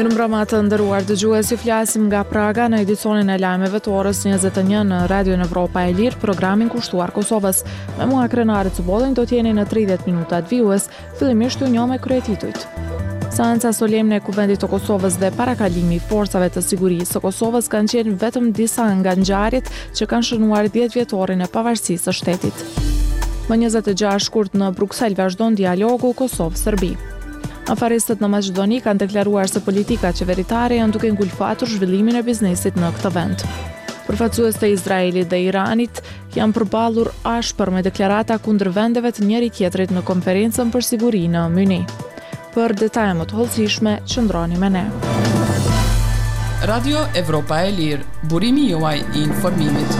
Mirëmbrëma të nderuar dëgjues, ju flasim nga Praga në edicionin e lajmeve të orës 21 në Radio Evropa e Lirë, programin kushtuar Kosovës. Me mua Krenari Cubolin do t'jeni në 30 minutat vijues, fillimisht ju njoh me kryetitujt. Seanca solemne e Kuvendit të Kosovës dhe parakalimi i forcave të sigurisë së Kosovës kanë qenë vetëm disa nga ngjarjet që kanë shënuar 10 vjetorin e pavarësisë së shtetit. Më 26 shkurt në Bruksel vazhdon dialogu Kosovë-Serbi. Afaristët në Maqedoni kanë deklaruar se politika qeveritare janë duke ngulfatur zhvillimin e biznesit në këtë vend. Përfaqësues të Izraelit dhe Iranit janë përballur ashpër me deklarata kundër vendeve të njëri tjetrit në konferencën për siguri në Munich. Për detaje më të hollësishme, qëndroni me ne. Radio Evropa e Lirë, burimi juaj i informimit.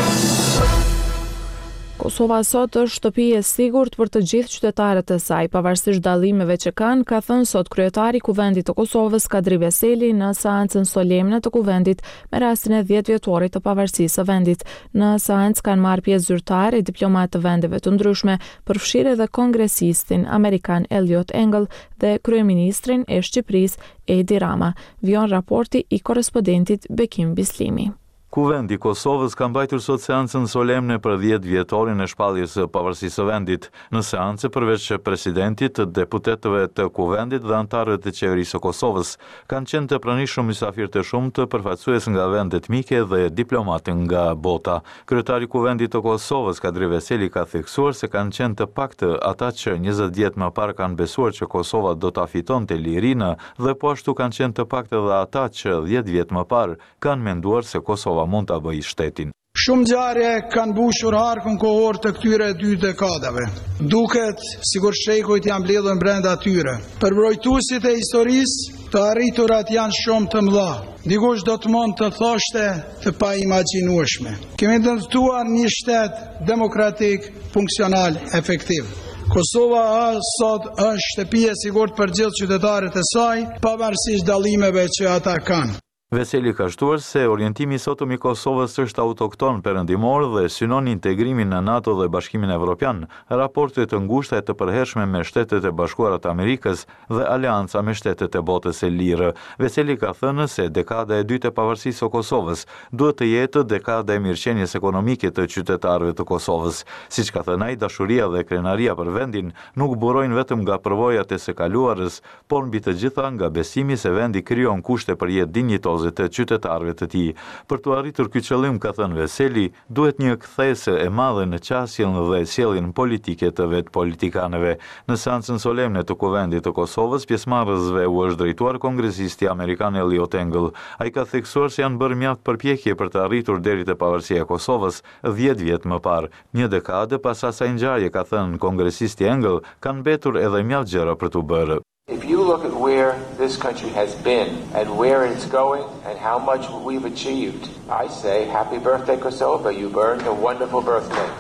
Kosova sot është shtëpi e sigurt për të gjithë qytetarët e saj, pavarësisht dallimeve që kanë, ka thënë sot kryetari i Kuvendit të Kosovës Kadri Veseli në seancën solemne të Kuvendit me rastin e 10 vjetorit të pavarësisë së vendit. Në seancë kanë marrë pjesë zyrtarë e diplomatë të vendeve të ndryshme, përfshirë edhe kongresistin amerikan Eliot Engel dhe kryeministrin e Shqipërisë Edi Rama. Vjen raporti i korrespondentit Bekim Bislimi. Kuvendi i Kosovës ka mbajtur sot seancën solemne për 10 vjetorin e shpalljes së pavarësisë së vendit. Në seancë, përveç presidentit, deputetëve të Kuvendit dhe anëtarëve të qeverisë së Kosovës, kanë qenë të pranishëm mysafirë të shumtë, përfaqësues nga vendet mike dhe diplomatë nga bota. Kryetari i Kuvendit të Kosovës, Kadri Veseli, ka theksuar se kanë qenë të paktë ata që 20 vjet më parë kanë besuar që Kosova do ta fitonte lirinë dhe po ashtu kanë qenë të paktë edhe ata që 10 vjet më parë kanë menduar se Kosova mund ta bëjë shtetin. Shumë ngjarje kanë mbushur harkun kohor të këtyre 2 dekadave. Duket sikur shekujt janë mbledhur brenda tyre. Përmbrojtuesit e historisë të arriturat janë shumë të mëdha. Dikush do të mund të thoshte të paimagjinueshme. Kemi ndërtuar një shtet demokratik, funksional, efektiv. Kosova sot është shtëpi e sigurt për gjithë qytetarët e saj, pavarësisht dallimeve që ata kanë. Veseli ka shtuar se orientimi i sotëm i Kosovës është autokton perëndimor dhe synon integrimin në NATO dhe Bashkimin Evropian, raporte të ngushta e të përhershme me Shtetet e Bashkuara të Amerikës dhe aleanca me shtetet e botës së lirë. Veseli ka thënë se dekada e dytë e pavarësisë së Kosovës duhet të jetë dekada e mirëqenies ekonomike të qytetarëve të Kosovës. Siç ka thënë ai, dashuria dhe krenaria për vendin nuk burojnë vetëm nga përvojat e së kaluarës, por mbi të gjitha nga besimi se vendi krijon kushte për jetë dinjitoze të qytetarëve të tij. Për të arritur ky qëllim, ka thënë Veseli, duhet një kthesë e madhe në qasjen dhe sjelljen politike të vet politikanëve. Në seancën solemne të Kuvendit të Kosovës, pjesëmarrësve u është drejtuar kongresisti amerikan Eliot Engel. Ai ka theksuar se janë bërë mjaft përpjekje për të arritur deri te pavarësia e Kosovës 10 vjet më parë. Një dekadë pas asaj ngjarje, ka thënë kongresisti Engel, kanë mbetur edhe mjaft gjëra për t'u bërë. If you look at where this country has been and where it's going and how much we've achieved, I say happy birthday Kosovo, you've earned a wonderful birthday.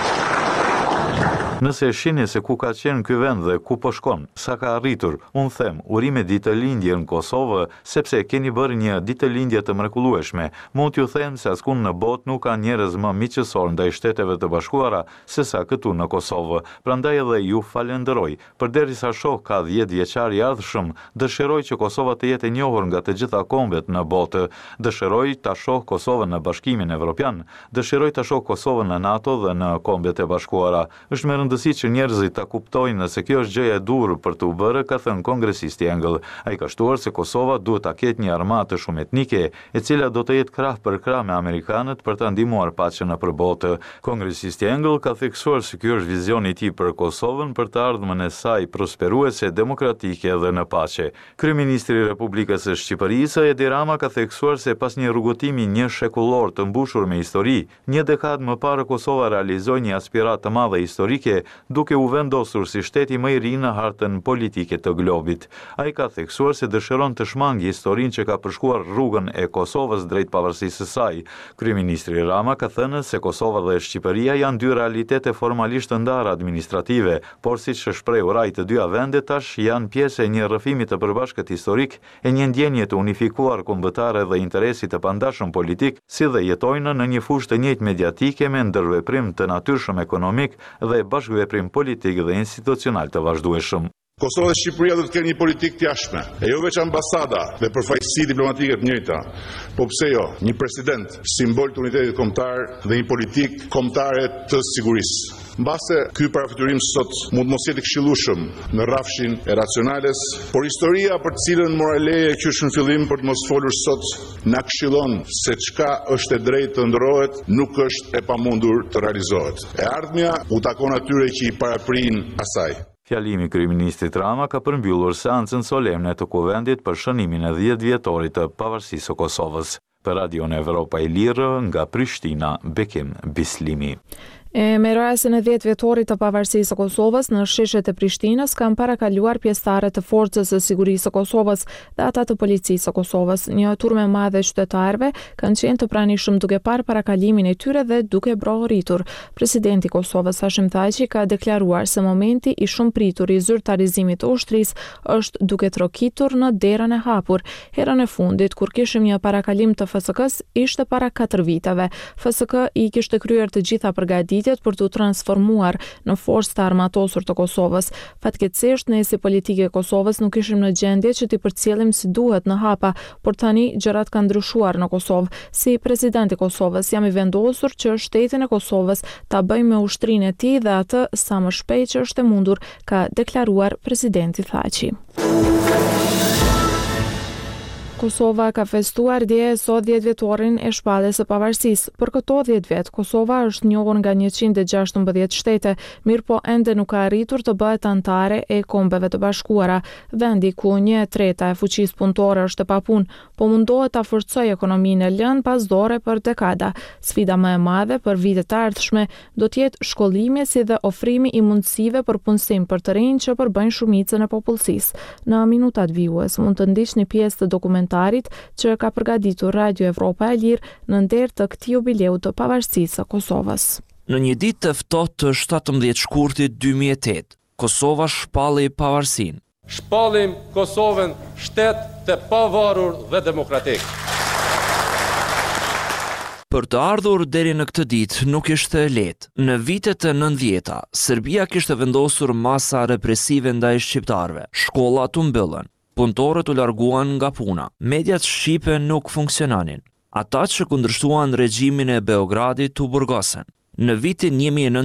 Nëse e shihni se ku ka qenë ky vend dhe ku po shkon, sa ka arritur, unë them, urime ditëlindje në Kosovë, sepse keni bërë një ditëlindje të mrekullueshme. Mund t'ju them se askund në botë nuk ka njerëz më miqësor ndaj Shteteve të Bashkuara se sa këtu në Kosovë. Prandaj edhe ju falenderoj. Përderisa shoh ka 10 vjeçar i ardhshëm, dëshiroj që Kosova të jetë e njohur nga të gjitha kombet në botë. Dëshiroj ta shoh Kosovën në Bashkimin Evropian. Dëshiroj ta shoh Kosovën në NATO dhe në Kombet e Bashkuara. Është me rëndësi që njerëzit ta kuptojnë se kjo është gjëja e durr për të u bërë, ka thënë kongresisti Engel. Ai ka shtuar se Kosova duhet ta ketë një armatë shumë etnike, e cila do të jetë krah për krah me amerikanët për ta ndihmuar paqen nëpër botë. Kongresisti Engel ka theksuar se ky është vizioni i tij për Kosovën për të ardhmen e saj prosperuese, demokratike dhe në paqe. Kryeministri i Republikës së Shqipërisë Edi Rama ka theksuar se pas një rrugëtimi një shekullor të mbushur me histori, një dekadë më parë Kosova realizoi një aspiratë të madhe historike, duke u vendosur si shteti më i ri në hartën politike të globit. Ai ka theksuar se dëshiron të shmangë historinë që ka përshkuar rrugën e Kosovës drejt pavarësisë së saj. Kryeministri Rama ka thënë se Kosova dhe Shqipëria janë dy realitete formalisht të ndara administrative, por siç shprehur ai, të dyja vendet tash janë pjesë e një rrëfimi të përbashkët historik, e një ndjenje të unifikuar kombëtare dhe interesi të pandashëm politik, si dhe jetojnë në një fushë të njëjtë mediatike me ndërveprim të natyrshëm ekonomik dhe bashkëveprim politik dhe institucional të vazhdueshëm. Kosova dhe Shqipëria do të kenë një politikë të jashtme, e jo veç ambasada dhe përfaqësi diplomatike të njëjta, po pse jo, një president, simbol të unitetit kombëtar dhe një politikë kombëtare të sigurisë. Mbase ky parafiturim sot mund mos jetë këshillueshëm në rrafshin e racionales, por historia për të cilën moraleje qysh në fillim për të mos folur sot na këshillon se çka është e drejtë të ndrohet nuk është e pamundur të realizohet. E ardhmja u takon atyre që i paraprin asaj. Fjalimi i kryeministit Rama ka përmbyllur seancën solemne të Kuvendit për shënimin e 10 vjetorit të pavarësisë së Kosovës. Për Radion Evropa e Lirë nga Prishtina, Bekim Bislimi. Me rastin e 10 vjetorit të pavarësisë së Kosovës, në shishet e Prishtinës kanë parakaluar pjesëtare të forcës së sigurisë së Kosovës dhe ata të policisë së Kosovës. Një turmë e madhe qytetarëve kanë qenë të pranishëm duke parë parakalimin e tyre dhe duke brohoritur. Presidenti i Kosovës Hashim Thaçi ka deklaruar se momenti i shumë pritur i zyrtarizimit të ushtrisë është duke trokitur në derën e hapur. Herën e fundit kur kishim një parakalim të FSK-s ishte para 4 viteve. FSK i kishte kryer të gjitha përgatitjet për të transformuar në forcë të armatosur të Kosovës. Fatkeqësisht, ne si politikë e Kosovës nuk ishim në gjendje që t'i përcjellim si duhet në hapa, por tani gjërat kanë ndryshuar në Kosovë. Si president i Kosovës jam i vendosur që shtetin e Kosovës ta bëjmë me ushtrinë e tij dhe atë sa më shpejt që është e mundur, ka deklaruar presidenti Thaçi. Kosova ka festuar dje sot 10 vjetorin e shpalljes së pavarësisë. Për këto 10 vjet, Kosova është njohur nga 116 shtete, mirë po ende nuk ka arritur të bëhet anëtare e Kombeve të Bashkuara, vendi ku 1/3 e fuqisë punëtore është e papunë, po mundohet ta forcojë ekonominë e lënë pas dore për dekada. Sfida më e madhe për vitet e ardhshme do të jetë shkollimi si dhe ofrimi i mundësive për punësim për të rinj që përbëjnë shumicën e popullsisë. Në minutat vijues mund të ndiqni pjesë të dokumentarit që ka përgatitur Radio Evropa e Lirë në nder të këtij jubileu të pavarësisë së Kosovës. Në një ditë të ftohtë të 17 shkurtit 2008, Kosova shpalli pavarësinë. Shpallim Kosovën shtet të pavarur dhe demokratik. Për të ardhur deri në këtë ditë nuk ishte lehtë. Në vitet e 90-ta, Serbia kishte vendosur masa represive ndaj shqiptarëve. Shkollat u mbyllën, punëtorët u larguan nga puna, mediat shqipe nuk funksiononin. Ata që kundërshtuan regjimin e Beogradit u burgosen. Në vitin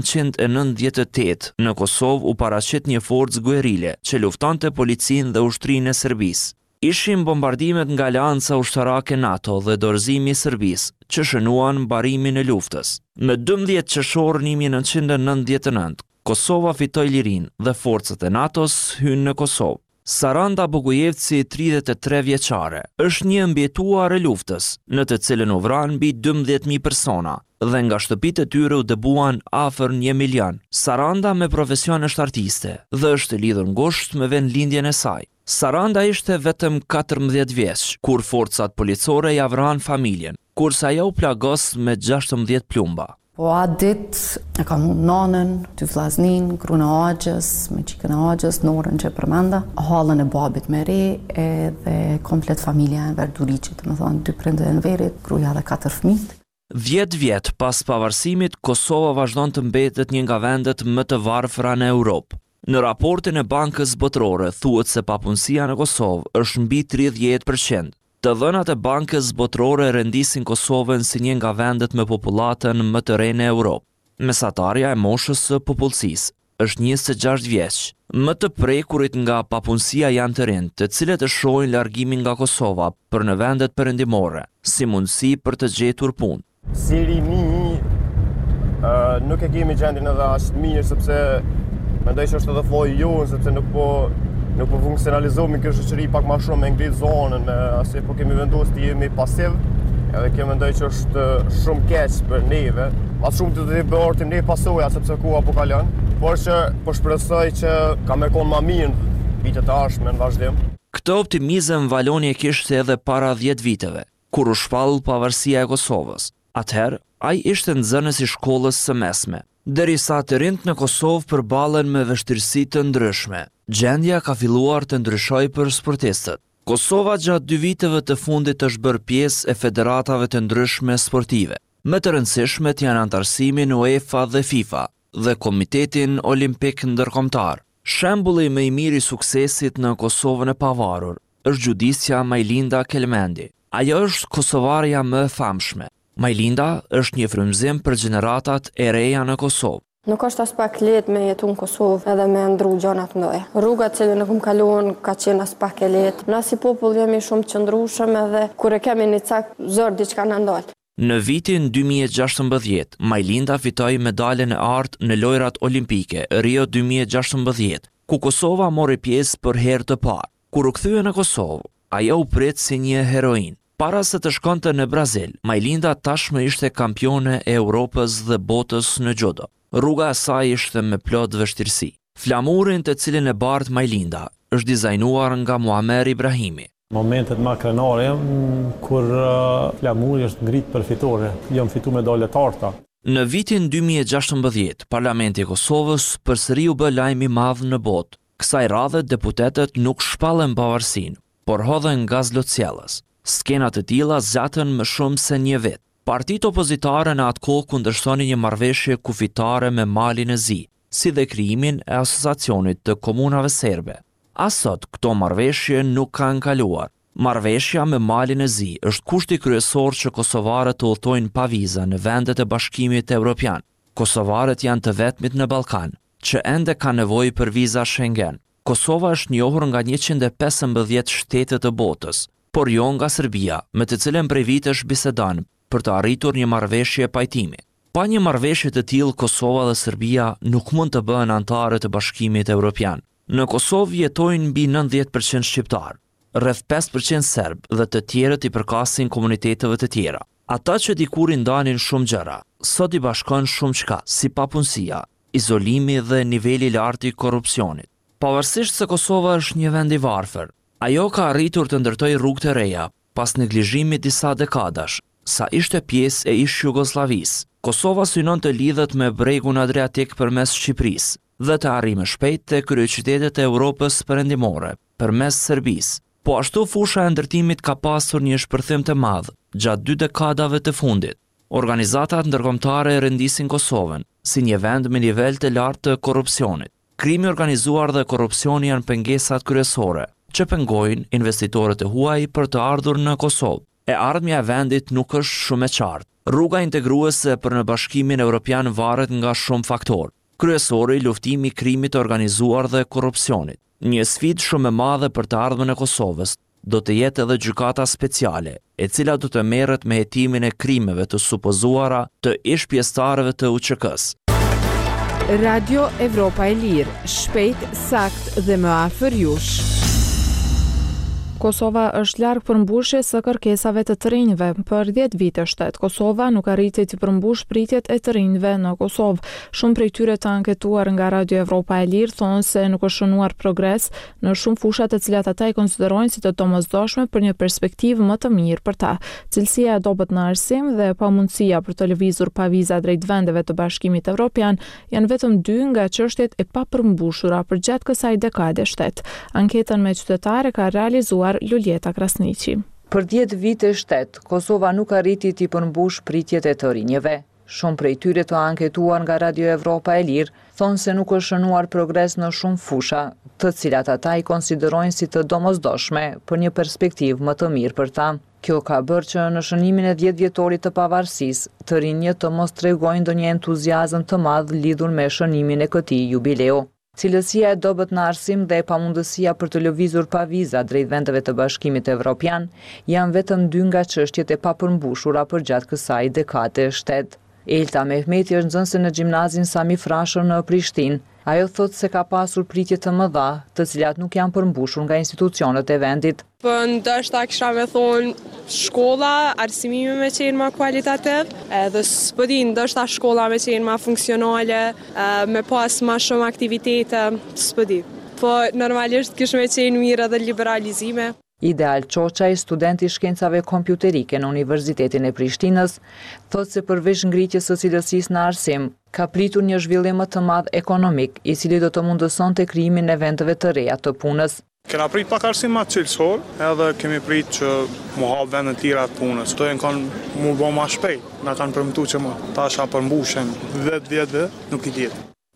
1998, në Kosovë u paraqit një forcë guerile që luftonte policinë dhe ushtrinë e Serbisë. Ishin bombardimet nga Aleanca Ushtarake NATO dhe dorëzimi i Serbisë, që shënuan mbarimin e luftës. Në 12 qershor 1999, Kosova fitoi lirinë dhe forcat e NATO-s hynë në Kosovë. Saranda Bogojevci, 33 vjeçare, është një mbjetuar e luftës, në të cilën u vran mbi 12.000 persona dhe nga shtëpitë e tyre u dëbuan afër 1 milion. Saranda me profesion është artiste dhe është lidhur ngushtë me vendlindjen e saj. Saranda ishte vetëm 14 vjeç kur forcat policore ja vranë familjen, kurse ajo u plagos me 16 plumba. Po atë ditë e kam nanën, 2 vllaznin, gruan e Axhës, me çikën e Axhës, Norën që përmenda, hallën e babit me re edhe komplet familja e Verduriçit, domethënë 2 prindër në verit, gruaja dhe 4 fëmijë. 10 vjet pas pavarësimit, Kosova vazhdon të mbetet një nga vendet më të varfëra në Europë. Në raportin e Bankës Botërore thuhet se papunësia në Kosovë është mbi 30%. Të dhënat e Bankës Botërore rendisin Kosovën si një nga vendet me popullatën më të re në Europë. Mesatarja e moshës së popullsisë është 26 vjeç. Më të prekurit nga papunësia janë të rinj, të cilët e shohin largimin nga Kosova për në vendet perëndimore, si mundësi për të gjetur punë. Si rini, nuk e kemi gjendjen edhe as mirë sepse mendoj që është edhe floji jonë, sepse nuk po funksionalizohemi kjo shoqëri pak më shumë me ngrit zonën, asaj po kemi vendosur të jemi pasiv, edhe kjo mendoj që është shumë keq për neve. Mas shumë të bëortim ne pasoja sepse koha po kalon, por që po shpresoj që ka më kon më mirë vitet e ardhshme në vazhdim. Këtë optimizëm Valoni e kishte edhe para 10 viteve, kur u shpall pavarësia e Kosovës. Atëherë, ai ishte nxënës i shkollës së mesme. Derisa të rinjt në Kosovë përballen me vështirësi të ndryshme, gjendja ka filluar të ndryshojë për sportistët. Kosova gjatë 2 viteve të fundit është bërë pjesë e federatave të ndryshme sportive. Më të rëndësishmet janë antarësimin UEFA dhe FIFA dhe Komitetin Olimpik Ndërkombëtar. Shembulli më i mirë i suksesit në Kosovën e pavarur është gjudisja Majlinda Kelmendi. Ajo është kosovarja më e famshme. Majlinda është një frymëzim për gjeneratat e reja në Kosovë. Nuk është as pak lehtë me jetu në Kosovë edhe me ndru gjanat mëdha. Rruga që në kum kaluan ka qenë as pak e lehtë. Na si popull jemi shumë të qëndrueshëm edhe kur e kemi një cak zor diçka na ndal. Në vitin 2016, Majlinda fitoi medaljen e artë në lojrat olimpike Rio 2016, ku Kosova mori pjesë për herë të parë. Kur u kthye në Kosovë, ajo u prit si një heroin. Para se të shkonte në Brazil, Majlinda tashmë ishte kampione e Europës dhe botës në judo. Rruga e saj ishte me plot vështirësi. Flamurin të cilin e bart Majlinda është dizajnuar nga Muamer Ibrahimi. Momentet më krenare kur flamuri është ngrit për fitore, jam fitu medalje të arta. Në vitin 2016, Parlamenti i Kosovës përsëri u bë lajm i madh në botë. Kësaj radhe deputetët nuk shpallën pavarësinë, por hodhen nga zlotësjellës. Skenat e tilla zgjatën më shumë se një vit. Partitë opozitare në atë kohë kundërshtonin një marrëveshje kufitare me Malin e Zi, si dhe krijimin e asociacionit të komunave serbe. As sot këto marrëveshje nuk kanë kaluar. Marrëveshja me Malin e Zi është kushti kryesor që kosovarët të udhtojnë pa viza në vendet e Bashkimit Evropian. Kosovarët janë të vetmit në Ballkan që ende ka nevojë për viza Schengen. Kosova është njohur nga 115 shtete të botës, por jo nga Serbia, me të cilën prej vitesh bisedon për të arritur një marrëveshje pajtimi. Pa një marrëveshje të tillë, Kosova dhe Serbia nuk mund të bëhen anëtare të Bashkimit Evropian. Në Kosovë jetojnë mbi 90% shqiptar, rreth 5% serb dhe të tjerët i përkasin komuniteteve të tjera. Ata që dikur i ndanin shumë gjëra, sot i bashkon shumë çka, si papunësia, izolimi dhe niveli i lartë i korrupsionit. Pavarësisht se Kosova është një vend i varfër, ajo ka arritur të ndërtojë rrugë të reja pas neglizhimit disa dekadash, sa ishte pjesë e ish Jugosllavisë. Kosova synon të lidhet me bregun Adriatik përmes Shqipërisë dhe të arrijë më shpejt te kryeqytetet e Europës perëndimore përmes Serbisë. Po ashtu fusha e ndërtimit ka pasur një shpërthim të madh gjatë 2 dekadave të fundit. Organizatat ndërkombëtare rendisin Kosovën si një vend me nivel të lartë të korrupsionit. Krimi organizuar dhe korrupsioni janë pengesat kryesore që pengojnë investitorët e huaj për të ardhur në Kosovë. E ardhmja e vendit nuk është shumë e qartë. Rruga integruese për në Bashkimin Evropian varet nga shumë faktorë. Kryesori luftimi i krimit të organizuar dhe korrupsionit. Një sfidë shumë e madhe për të ardhmen e Kosovës do të jetë edhe gjykata speciale, e cila do të merret me hetimin e krimeve të supozuara të ish pjesëtarëve të UÇK-s. Radio Evropa e Lirë, shpejt, sakt dhe më afër jush. Kosova është larg përmbushjes së kërkesave të të rinjve. Për 10 vite shtet, Kosova nuk arriti të përmbush pritjet e të rinjve në Kosovë. Shumë prej tyre të anketuar nga Radio Evropa e Lirë thonë se nuk është shënuar progres në shumë fushat të cilat ata i konsiderojnë si të domosdoshme për një perspektivë më të mirë për ta. Cilësia e dobët në arsim dhe pamundësia për të lëvizur pa viza drejt vendeve të Bashkimit Evropian janë vetëm 2 nga çështjet e papërmbushura përgjatë kësaj dekade shtet. Anketën me qytetare ka realizuar Luljeta Krasniqi. Për 10 vite shtet, Kosova nuk arriti t'i përmbush pritjet e të rinjeve. Shumë prej tyre të anketuar nga Radio Evropa e Lirë thonë se nuk është shënuar progres në shumë fusha, të cilat ata i konsiderojnë si të domosdoshme për një perspektivë më të mirë për ta. Kjo ka bërë që në shënimin e 10 vjetorit të pavarësisë, të rinjët të mos tregojnë ndonjë entuziazëm të madh lidhur me shënimin e këtij jubileu. Cilësia e dobët në arsim dhe e pamundësia për të lëvizur pa viza drejt vendeve të Bashkimit Evropian janë vetëm 2 nga çështjet e papërmbushura përgjatë kësaj dekade shtet. Elta Mehmeti është nxënëse në gjimnazin Sami Frashër në Prishtinë. Ajo thotë se ka pasur pritje të mëdha, të cilat nuk janë përmbushur nga institucionet e vendit. Po ndoshta kisha me thonë shkolla, arsimimi me qenë më kualitativ, edhe s'po di, ndoshta shkolla me qenë më funksionale, me pas më shumë aktivitete, s'po di. Po normalisht kish me qenë mirë edhe liberalizime. Ideal Çoçaj, student i shkencave kompjuterike në Universitetin e Prishtinës, thotë se përveç ngritjes së cilësisë në arsim, ka pritur një zhvillim më të madh ekonomik, i cili do të mundësonte krijimin e vendeve të reja të punës. Kena prit pak arsim më cilësor, edhe kemi prit që mu hap vende të tjera të punës. Këto kanë mu bë më shpejt, na kanë përmtuar që më tasha përmbushen 10 vjet nuk i diet.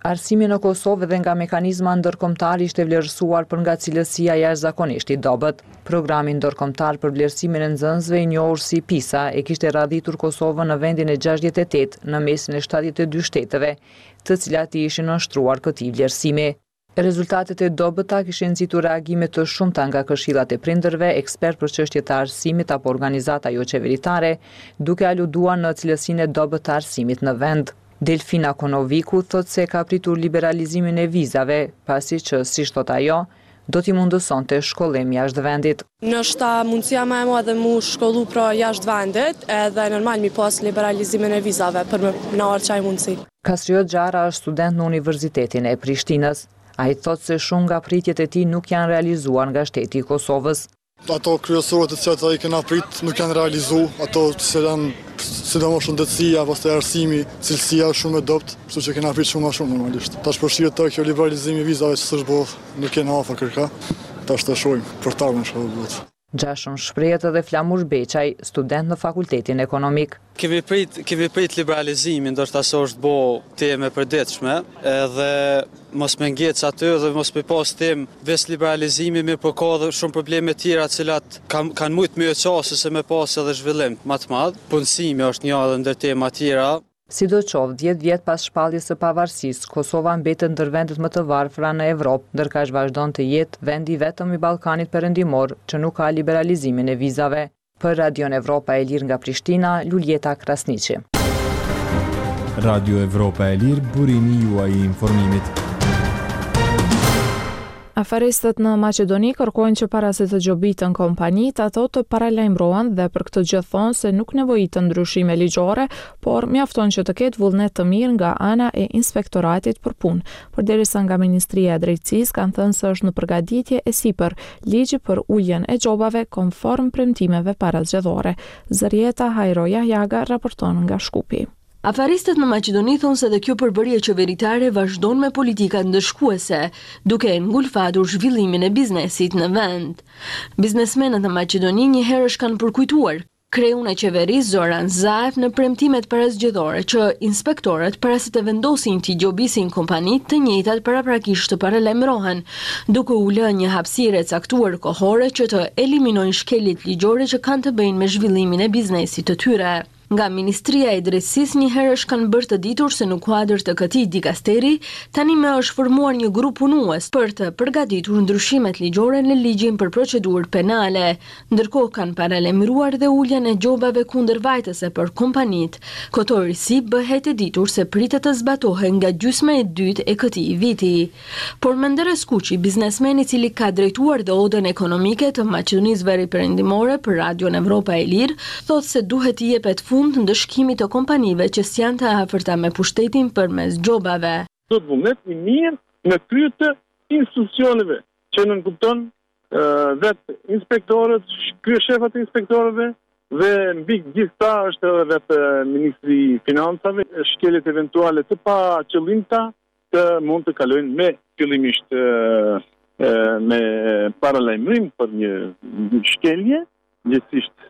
Arsimi në Kosovë dhe nga mekanizma ndërkombëtar ishte vlerësuar për nga cilësia jashtëzakonisht i dobët. Programi ndërkombëtar për vlerësimin e nxënësve i njohur si PISA e kishte radhitur Kosovën në vendin e 68 në mesin e 72 shteteve, të cilat i ishin nënshtruar këtij vlerësimi. Rezultatet e dobëta kishin nxitur reagime të shumta nga këshillat e prindërve, ekspert për çështjet e arsimit apo organizata jo qeveritare, duke aluduar në cilësinë e dobët të arsimit në vend. Delfina Konoviku thot se ka pritur liberalizimin e vizave, pasi që, si thot ajo, do t'i mundësonte shkollim jashtë vendit. Nështë mundësia më e madhe mu shkollu pra jashtë vendit, edhe normal mi pas liberalizimin e vizave për në arë qaj mundësi. Kastriot Gjara është student në Universitetin e Prishtinës. A i thot se shumë nga pritjet e tij nuk janë realizuar nga shteti i Kosovës. Ato kryesorët të cilat ai kena prit nuk janë realizu, ato që janë sidomos shëndetësia, pastaj arsimi, cilësia është shumë e dobët, kështu që kena prit shumë më shumë normalisht. Tash përshihet të kjo liberalizimi i vizave që s'është bërë, nuk kena afër kërka. Tash të shohim për të ardhmen çfarë bëhet. Gjashëm shprehet edhe Flamur Beçaj, student në Fakultetin Ekonomik. Kemi prit liberalizimin, ndoshta se është bo temë e përditshme, edhe mos me ngec aty dhe mos me pas temë ves liberalizimi, mirë po ka dhe shumë probleme tjera cilat kanë mujt më qasë se me pas edhe zhvillim më të madh. Punësimi është një edhe ndër tema tjera. Sidoqoftë, 10 vjet pas shpalljes së pavarësisë, Kosova mbetet ndër vendet më të varfra në Evropë, ndërkaq vazhdon të jetë vendi vetëm i Ballkanit Perëndimor që nuk ka liberalizimin e vizave. Për Radion Evropa e Lirë nga Prishtina, Luljeta Krasniqi. Radio Evropa e Lirë, burimi juaj i informimit. Aferistët në Maqedoni kërkojnë që para se të gjobitën kompanit, ato të paralajmërohen dhe për këtë gjë thonë se nuk nevojitën ndryshime ligjore, por mjafton që të ketë vullnet të mirë nga ana e inspektoratit për punë. Përderisa nga Ministria e Drejtësisë kanë thënë se është në përgatitje e sipër ligji për uljen e gjobave konform premtimeve parazgjedhore. Zërieta Hajro Jahjaga raporton nga Shkupi. Afaristët në Maqedoni thonë se dhe kjo përbërje qeveritare vazhdon me politikat ndëshkuese, duke ngulfatur zhvillimin e biznesit në vend. Biznesmenët në Maqedoni njëherësh kanë përkujtuar kreun e qeverisë Zoran Zaev në premtimet parazgjedhore që inspektorët para se të vendosin të gjobisin kompanit të njëjtat paraprakisht të paralajmërohen, duke u lënë një hapësirë e caktuar kohore që të eliminojnë shkeljet ligjore që kanë të bëjnë me zhvillimin e biznesit të tyre. Nga Ministria e Drejtësisë njëherësh kanë bërë të ditur se në kuadër të këtij dikasteri tani më është formuar një grup punues për të përgatitur ndryshimet ligjore në ligjin për procedurë penale, ndërkohë kanë paralajmëruar dhe uljen e gjobave kundërvajtëse për kompanitë. Këto risi bëhet e ditur se pritet të zbatohen nga gjysma e dytë e këtij viti. Por Menderes Kuçi, biznesmeni i cili ka drejtuar dhe odën ekonomike të Maqedonisë Veriperëndimore për Radion Evropa e Lirë, thotë se duhet të jepet fund të ndëshkimit të kompanive që s'janë të afërta me pushtetin përmes gjobave. Do të vullnet i mirë në krye të institucioneve që nënkupton vetë inspektorët, kryeshefat e inspektorëve dhe mbi gjithë ta është edhe vetë Ministri i Financave, shkeljet eventuale të pa qëllimta të mund të kalojnë me fillimisht me paralajmërim për një shkelje, gjithsesi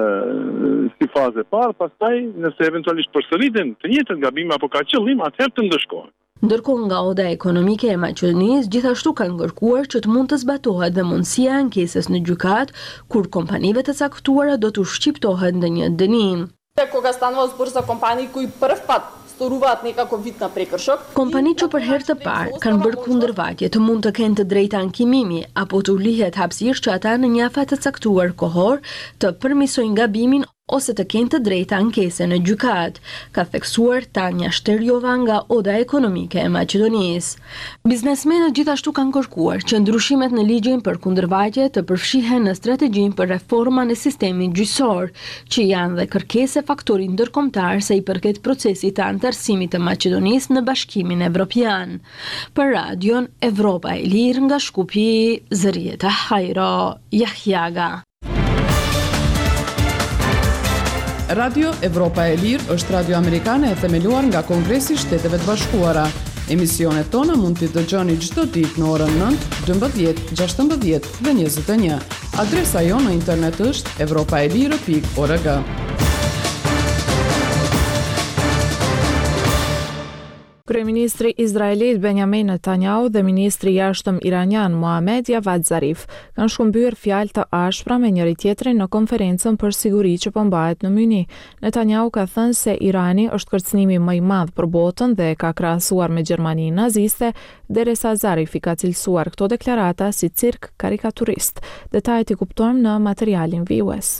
si fazë e parë, pastaj nëse eventualisht përsëriten të njëjtët gabime apo ka qëllim, atëherë të ndëshkohen. Ndërkohë nga oda ekonomike e Maqedonisë gjithashtu kanë kërkuar që të mund të zbatohet dhe mundësia e ankesës në gjykat, kur kompanive të caktuara do të shqiptohen në një dënim. Кога станува збор за компании кои прв пат storуваат некако вид на прекршок. Kompanitë që për herë të parë kanë bërë kundërvajtje të mund të kenë të drejtë ankimimi apo të u lihet hapësirë që ata në një afat të caktuar kohor të përmisojnë gabimin ose të kenë të drejtë ankese në gjykat, ka theksuar Tanja Shterjova nga Oda Ekonomike e Maqedonisë. Biznesmenët gjithashtu kanë kërkuar që ndryshimet në ligjin për kundërvajtje të përfshihen në strategjinë për reformën e sistemit gjyqësor, që janë dhe kërkesë faktori ndërkombëtar sa i përket procesit të antarësimit të Maqedonisë në Bashkimin Evropian. Për Radion Evropa e Lirë nga Shkupi, Zërieta Hajro Jahjaga. Radio Evropa e Lirë është radio amerikane e themeluar nga Kongresi i Shteteve të Bashkuara. Emisionet tona mund t'i dëgjoni çdo ditë në orën 9, 12, 16 dhe 21. Adresa jonë në internet është europaelire.org. Kryeministri izraelit Benjamin Netanyahu dhe ministri i jashtëm iranian Mohammad Javad Zarif kanë shkëmbyer fjalë të ashpra me njëri tjetrin në konferencën për siguri që po mbahet në Myni. Netanyahu ka thënë se Irani është kërcënimi më i madh për botën dhe ka krahasuar me Gjermaninë naziste, derisa Zarif i ka cilësuar këto deklarata si cirk karikaturist. Detajet i kuptojmë në materialin vijues.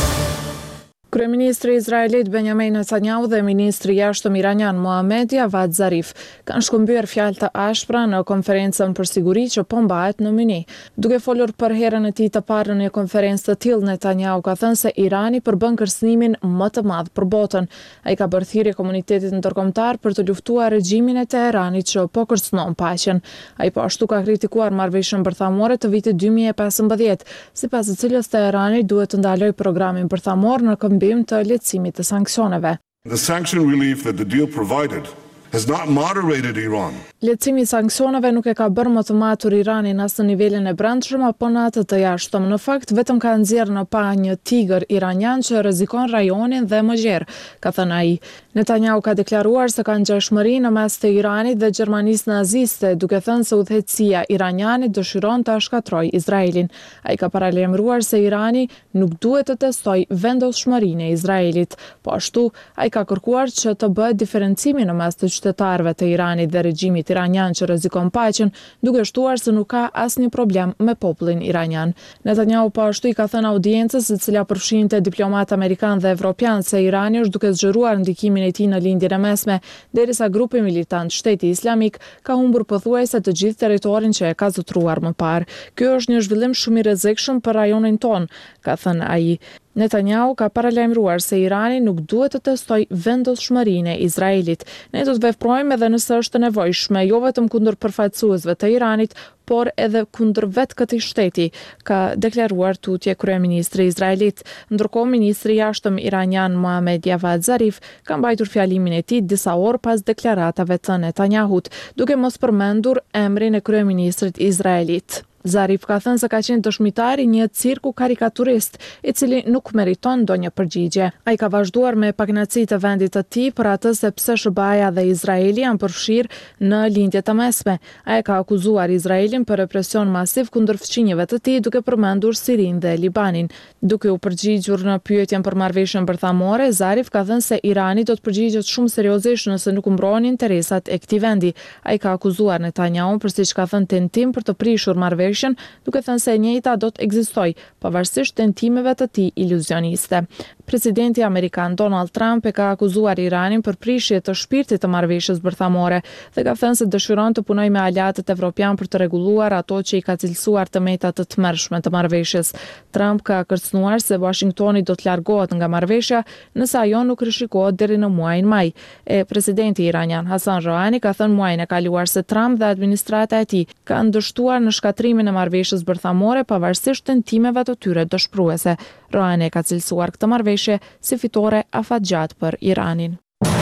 Kryeministri izraelit Benjamin Netanyahu dhe ministri i jashtëm iranian Mohammad Javad Zarif kanë shkëmbyer fjalë të ashpra në konferencën për siguri që po mbahet në Myni. Duke folur për herën e tij të parë në një konferencë të tillë, Netanyahu ka thënë se Irani përbën kërcënimin më të madh për botën. Ai ka bërë thirrje komunitetit ndërkombëtar për të luftuar regjimin e Teheranit që po kërcënon paqen. Ai po ashtu ka kritikuar marrëveshjen bërthamore të vitit 2015, sipas së cilës Teherani duhet të ndalojë programin bërthamor në të lehtësimit të sanksioneve. The sanction relief that the deal provided has not moderated Iran. Lehtësimi i sanksioneve nuk e ka bërë më të matur Iranin as në nivelin e brendshëm apo në atë të jashtëm. Në fakt, vetëm ka nxjerrë në pa një tigër iranian që rrezikon rajonin dhe më gjerë, ka thënë ai. Netanyahu ka deklaruar se ka ngjashmëri në mes të Iranit dhe Gjermanisë naziste, duke thënë se udhëheqësia iraniane dëshiron ta shkatrojë Izraelin. Ai ka paralajmëruar se Irani nuk duhet të testojë vendosshmërinë e Izraelit. Po ashtu, ai ka kërkuar që të bëhet diferencimi në mes të qytetarëve të Iranit dhe regjimit iranian që rrezikon paqen, duke shtuar se nuk ka asnjë problem me popullin iranian. Netanyahu po ashtu i ka thënë audiencës, e cila përfshinte diplomatë amerikan dhe evropian, se Irani është duke zgjeruar ndikimin e tij në lindjen e mesme, derisa grupi militant Shteti Islamik ka humbur pothuajse të gjithë territorin që e ka zotruar më parë. Ky është një zhvillim shumë i rrezikshëm për rajonin ton, ka thënë ai. Netanyahu ka paralajmëruar se Irani nuk duhet të testojë vendosshmërinë e Izraelit. Ne do të veprojmë edhe nëse është e nevojshme, jo vetëm kundër përfaqësuesve të Iranit, por edhe kundër vetë këtij shteti, ka deklaruar tutje kryeministri izraelit. Ndërkohë, ministri i jashtëm iranian Mohammad Javad Zarif ka mbajtur fjalimin e tij disa orë pas deklaratave të Netanyahut, duke mos përmendur emrin e kryeministrit izraelit. Zarif ka thënë se ka qenë dëshmitar i një cirku karikaturist, i cili nuk meriton ndonjë përgjigje. Ai ka vazhduar me pakënaqësi të vendit të tij për atë se pse SBA-ja dhe Izraeli janë përfshirë në lindje të mesme. Ai ka akuzuar Izraelin për represion masiv kundër fëmijëve të tij, duke përmendur Sirinë dhe Libanin. Duke u përgjigjur në pyetjen për marrëveshjen bërthamore, Zarif ka thënë se Irani do të përgjigjet shumë seriozisht nëse nuk mbrohen interesat e këtij vendi. Ai ka akuzuar Netanyahun për, siç ka thënë, tentim për të prishur marrëveshjen, duke thënë se e njëjta do të ekzistojë, pavarësisht tentimeve të tij iluzioniste. Presidenti amerikan Donald Trump e ka akuzuar Iranin për prishje të shpirtit të marrëveshjes bërthamore dhe ka thënë se dëshiron të punojë me aleatët evropian për të rregulluar ato që i ka cilësuar të metat të tmerrshme të marrëveshjes. Trump ka kërcënuar se Washingtoni do të largohet nga marrëveshja nëse ajo nuk rishikohet deri në muajin maj. Presidenti iranian Hassan Rouhani ka thënë muajin e kaluar se Trump dhe administrata e tij kanë dështuar në shkatrimin e marrëveshjes bërthamore pavarësisht tentimeve të tyre dëshpëruese. Rouhani ka cilësuar këtë marrëveshje si fitore afatgjat për Iranin.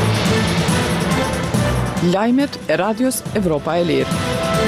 Lajmet e Radios Evropa e Lirë.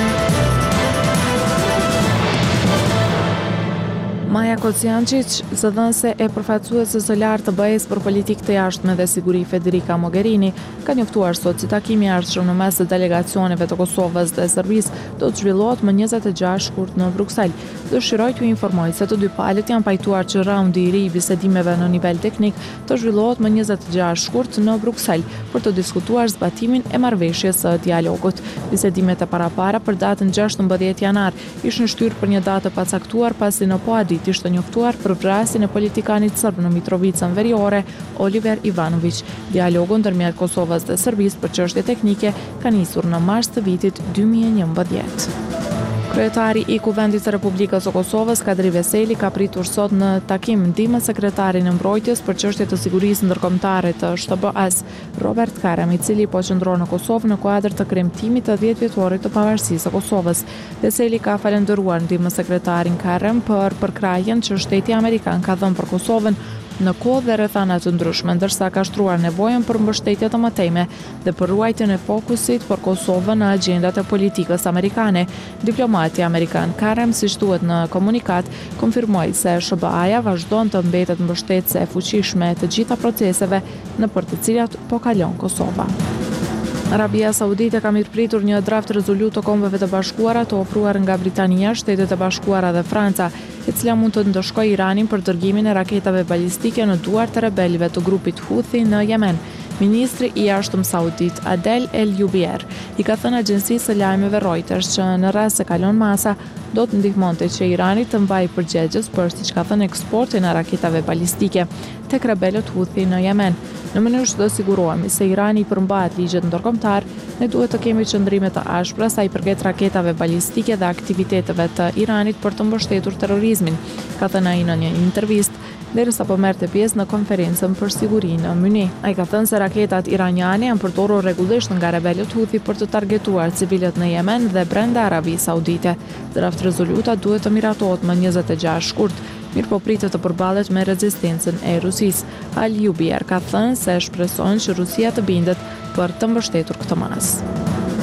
Maja Kocijancic, zëdhënëse e përfaqësuesës së lartë të BE-s për politikë të jashtme dhe siguri Federica Mogherini, ka njoftuar sot si takimi i ardhshëm në mes të delegacioneve të Kosovës dhe Serbisë do të zhvillohet më 26 shkurt në Bruksel. Dëshiroj t'ju informoj se të dy palët janë pajtuar që raundi i ri i bisedimeve në nivel teknik të zhvillohet më 26 shkurt në Bruksel për të diskutuar zbatimin e marrëveshjes së dialogut. Bisedimet e parapara për datën 16 janar ishin shtyrë për një datë pacaktuar pasi në poadi ishte njoftuar për vrasjen e politikanit serb në Mitrovicën Veriore, Oliver Ivanović. Dialogu ndërmjet Kosovës dhe Serbisë për çështje teknike ka nisur në mars të vitit 2011. Kryetari i Kuvendit të Republikës së Kosovës, Kadri Veseli, ka pritur sot në takim ndihmës sekretarin e mbrojtjes për çështje të sigurisë ndërkombëtare të SBA-s, Robert Karem, i cili po qëndron në Kosovë në kuadër të kremtimit të 10 vjetorit të pavarësisë së Kosovës. Veseli ka falendëruar ndihmës sekretarin Karem për përkrahjen që shteti amerikan ka dhënë për Kosovën në kohë dhe rrethana të ndryshme, ndërsa ka shtruar nevojën për mbështetje të mëtejme dhe për ruajtjen e fokusit për Kosovën në agjendat e politikës amerikane. Diplomati amerikan Karem, siç thuhet në komunikat, konfirmoi se SBA-ja vazhdon të mbetet mbështetëse e fuqishme të gjitha proceseve nëpër të cilat po kalon Kosova. Arabia Saudite ka mirëpritur një draft rezolutë të Kombeve të Bashkuara të ofruar nga Britania, Shtetet e Bashkuara dhe Franca, e cila mund të ndëshkojë Iranin për dërgimin e raketave balistike në duart të rebelëve të grupit Houthi në Yemen. Ministri i jashtëm saudit Adel El Jubier i ka thënë agjencisë së lajmeve Reuters që në rast se kalon masa do të ndihmonte që Irani të mbajë përgjegjës për, siç ka thënë, eksportin e raketave balistike tek rebelët Houthi në Yemen. Në mënyrë që të sigurohemi se Irani i përmbahet ligjet ndërkombëtar, ne duhet të kemi qëndrime të ashpra sa i përket raketave balistike dhe aktiviteteve të Iranit për të mbështetur terrorizmin, ka thënë ai në një intervistë derisa po merrte pjesë në konferencën për siguri në Munich. Ai ka thënë se raketat iraniane janë përdorur rregullisht nga rebelët Houthi për të targetuar civilët në Yemen dhe brenda Arabisë Saudite. Draft rezoluta duhet të miratohet më 26 shkurt, mirë po pritet të përballet me rezistencën e Rusisë. Al Jubier ka thënë se shpreson që Rusia të bindet për të mbështetur këtë masë.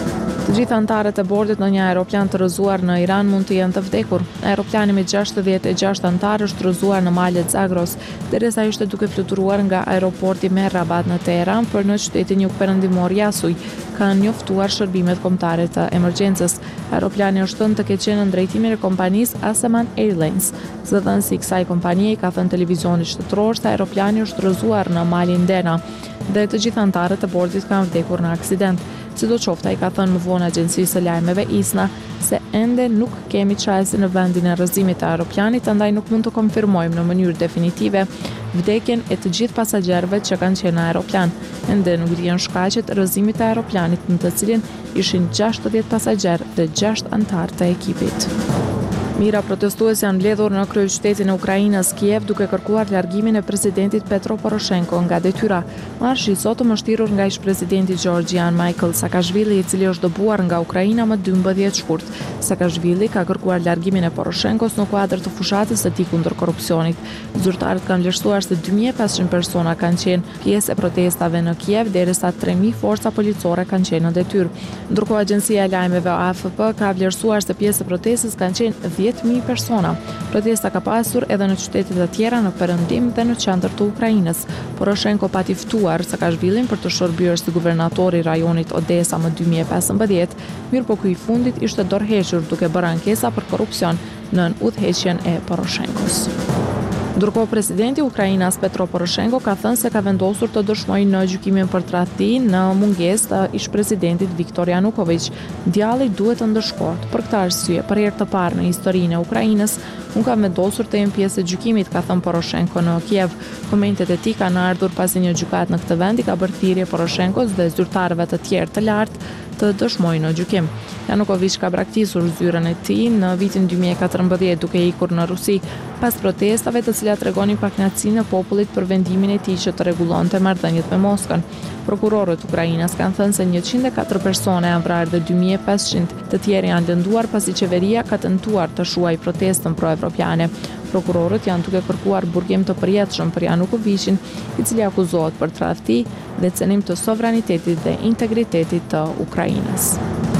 Të gjithë anëtarët e bordit në një aeroplan të rrëzuar në Iran mund të jenë të vdekur. Aeroplani me 66 anëtarë është rrëzuar në malet Zagros, derisa ishte duke fluturuar nga aeroporti Mehrabad në Teheran për në qytetin jugperëndimor Yasuj, kanë njoftuar shërbimet kombëtare të emergjencës. Aeroplani është thënë të ketë qenë në drejtimin e kompanisë Aseman Airlines. Zëdhënësi i kësaj kompanie ka thënë televizionit shtetëror se aeroplani është rrëzuar në malin Dena dhe të gjithë anëtarët e bordit kanë vdekur në aksident. Sidoqoftë, ai ka thënë më vonë agjencisë së lajmeve ISNA se ende nuk kemi çajse në vendin e rrëzimit të aeroplanit, andaj nuk mund të konfirmojmë në mënyrë definitive vdekjen e të gjithë pasagerëve që kanë qenë në aeroplan. Ende nuk dihen shkaqet e rrëzimit të aeroplanit në të cilin ishin 60 pasagerë dhe 6 anëtarë të ekipit. Mira protestues janë mbledhur në kryeqytetin e Ukrainës, Kiev, duke kërkuar largimin e presidentit Petro Poroshenko nga detyra. Marshi i sotëm është thirrur nga ish-presidenti Georgian Michail Saakashvili, i cili është dëbuar nga Ukraina më 12 shkurt. Saakashvili ka kërkuar largimin e Poroshenkos në kuadër të fushatës së tij kundër korrupsionit. Zyrtarët kanë vlerësuar se 2500 persona kanë qenë pjesë e protestave në Kiev, derisa 3000 forca policore kanë qenë në detyrë. Ndërkohë agjencia e lajmeve AFP ka vlerësuar se pjesë e protestës kanë qenë 10.000 persona. Protesta ka pasur edhe në qytete të tjera në perëndim dhe në qendër të Ukrainës. Poroshenko pati ftuar Saakashvilin për të shërbyer si guvernatori i rajonit Odesa më 2015, mirë po ky i fundit ishte dorëhequr duke bërë ankesa për korrupsion në udhëheqjen e Poroshenkos. Ndërkohë, presidenti i Ukrainës Petro Poroshenko ka thënë se ka vendosur të dëshmojë në gjykimin për tradhti në mungesë të ish-presidentit Viktor Yanukovych. Djalli duhet të ndëshkohet. Për këtë arsye, për herë të parë në historinë e Ukrainës, unë kam vendosur të jem pjesë e gjykimit, ka thënë Poroshenko në Kiev. Komentet e tij kanë ardhur pasi një gjykat në këtë vend i ka bërë thirrje Poroshenkos dhe zyrtarëve të tjerë të lartë të dëshmojnë në gjykim. Yanukovych ka braktisur zyrën e tij në vitin 2014 duke ikur në Rusi pas protestave të cilat tregonin pakënaqësinë e popullit për vendimin e tij që të rregullonte marrëdhëniet me Moskën. Prokurorët Ukrainës kanë thënë se 104 persona janë vrarë dhe 2500 të tjerë janë lënduar pasi qeveria ka tentuar të shuajë protestën pro-evropiane. Prokurorët janë duke kërkuar burgim të përjetshëm për Yanukovichin, i cili akuzohet për tradhti dhe cenim të sovranitetit dhe integritetit të Ukrainës.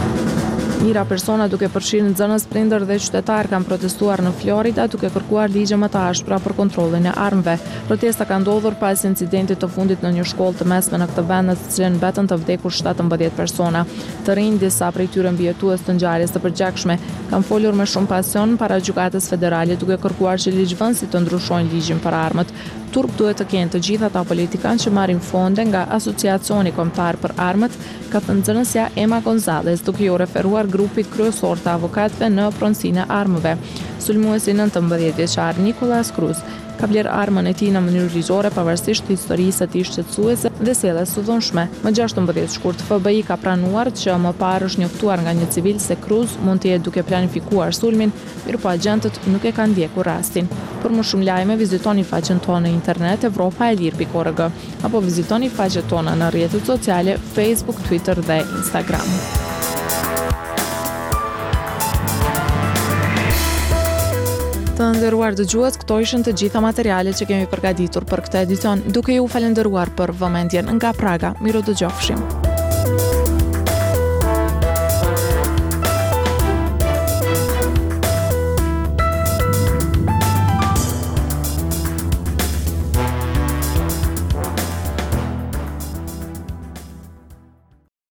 Mira persona duke përfshirë nxënës, prindër dhe qytetarë kanë protestuar në Florida duke kërkuar ligje më të ashpra për kontrollin e armëve. Protesta ka ndodhur pas incidentit të fundit në një shkollë të mesme në këtë vend, në të cilën mbetën të vdekur 17 persona. Të rinj, disa prej tyre mbijetues të ngjarjes të përgjakshme, kanë folur me shumë pasion para gjykatës federale duke kërkuar që ligjvënësit të ndryshojnë ligjin për armët. Turp duhet të kenë të gjithë ata politikanë që marrin fonde nga Asociacioni Kombëtar për Armët, ka thënë nxënësja Emma Gonzalez, duke u referuar grupit kryesor të avokatëve në pronësinë e armëve. Sulmuesi 19 vjeçar Nicolas Cruz ka blerë armën e tij në mënyrë ligjore pavarësisht të historisë së tij shqetësuese dhe sjelljes së dhunshme. Më 16 shkurt FBI ka pranuar që më parë është njoftuar nga një civil se Cruz mund të jetë duke planifikuar sulmin, mirëpo agentët nuk e kanë ndjekur rastin. Për më shumë lajme vizitoni faqen tonë në internet evropaelir.org apo vizitoni faqet tona në rrjetet sociale Facebook, Twitter dhe Instagram. Të nderuar dëgjues, këto ishin të gjitha materialet që kemi përgatitur për këtë edicion, duke ju falendëruar për vëmendjen nga Praga. Miru dëgjofshim.